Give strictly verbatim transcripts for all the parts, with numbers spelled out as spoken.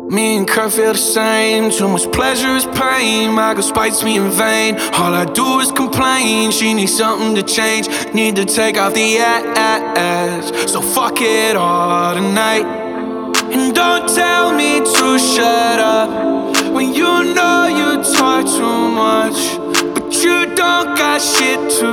Me and Kurt feel the same. Too much pleasure is pain. My girl spites me in vain. All I do is complain. She needs something to change. Need to take off the ass. So fuck it all tonight. And don't tell me to shut up when you know you talk too much, but you don't got shit to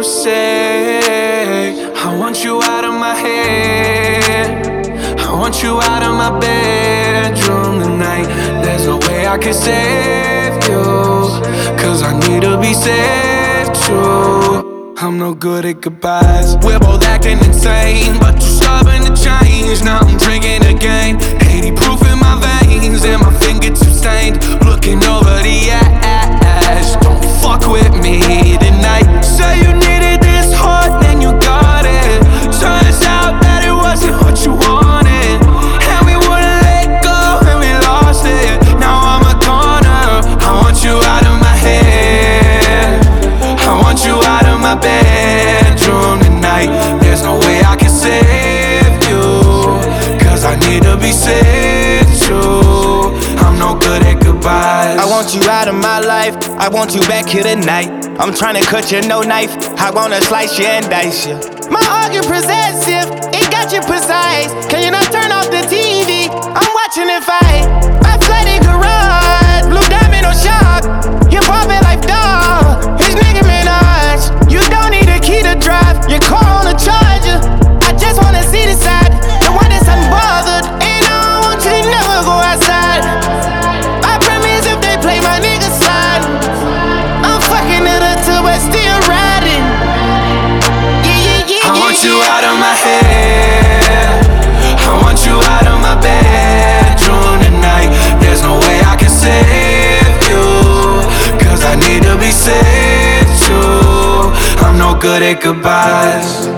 say. I want you out of my head. I want you out of my bedroom tonight. There's no way I can save you, cause I need to be saved too. I'm no good at goodbyes. We're both acting insane, but you're stubborn to change. Now I'm drinking again, eighty proof in my veins, and my fingertips stained. Looking over the ash. Don't fuck with me tonight. Say you needed this hard, then you got it. Turns out that it wasn't what you wanted, and we wouldn't let go, and we lost it. Now I'm a goner. I want you out of my head. I want you out of my bedroom tonight. There's no way I can save you, cause I need to be saved too. I'm no good at goodbyes. I want you out of my life. I want you back here tonight. I'm tryna cut you, no knife. I wanna slice you and dice you. My argument possessive, it got you precise. Can you not turn off the T V? I'm watching it fight. My flooded garage, blue diamond on shock. Hip hop it like dog. His nigga Minaj. You don't need a key to drive. Your car on a charger. I just wanna see the side, the one that's unbothered. And I don't want you to never go outside. I promise if they play my nigga slide, I'm fucking it up too, but still riding. Yeah, yeah, yeah, I want yeah, you yeah. out of my head. I want you out of my bedroom tonight. There's no way I can save you, cause I need to be saved too. I'm no good at goodbyes.